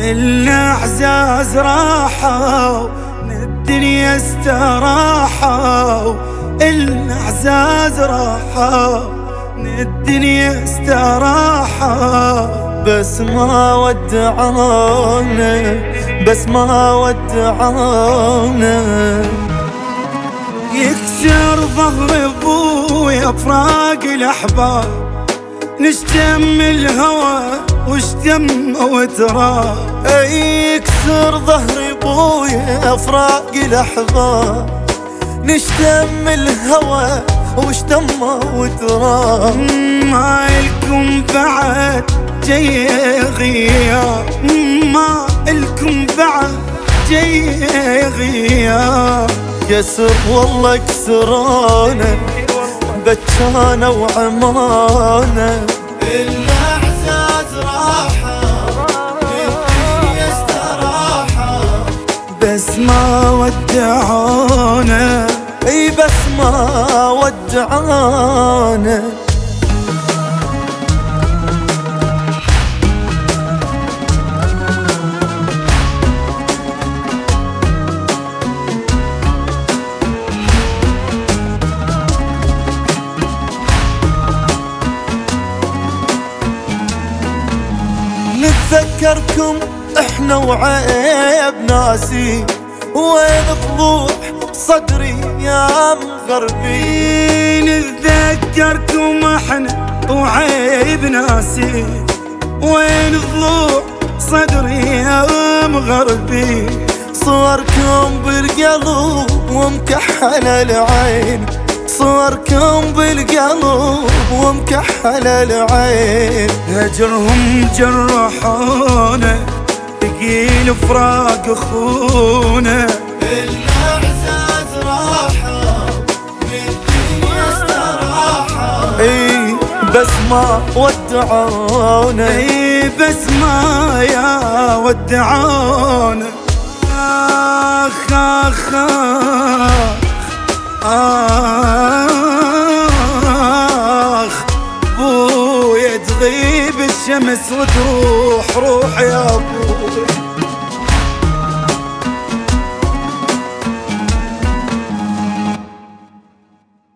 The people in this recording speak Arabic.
الأعزاز راحوا من الدنيا استراحوا، الأعزاز راحوا من الدنيا استراحوا. بس ما ودعونا، بس ما ودعونا. يكسر ظهر ابويا فراق الاحباب، نشتم الهوى واشتم وتراب. يكسر ظهر ابويا فراق الاحباب، نشتم الهوى واشتم وتراب. ما الكم بعد جاي غياب، ما الكم بعد جاي غياب. كسر والله كسرانا بجانا وعمانا. الأعزاز راحة الدنيا استراحة، بس ما ودعونا. اي بس ما ودعانا. نتذكركم احنا وعيب ناسي، وين ضلوع صدري يا مغربي. نتذكركم احنا وعيب ناسي، وين ضلوع صدري يا مغربي. صوركم بالقلب ومكحل العين، صوركم بالقلب ومكحل العين. هجرهم جرحونا ثقيل فراق اخونا. الأعزاز راحوا من الدنيا استراحوا، اي بس ما ودعونا. اي بس ما يا ودعونا. آخ آخ آخ بويا تغيب الشمس وتروح، روح يا بوي.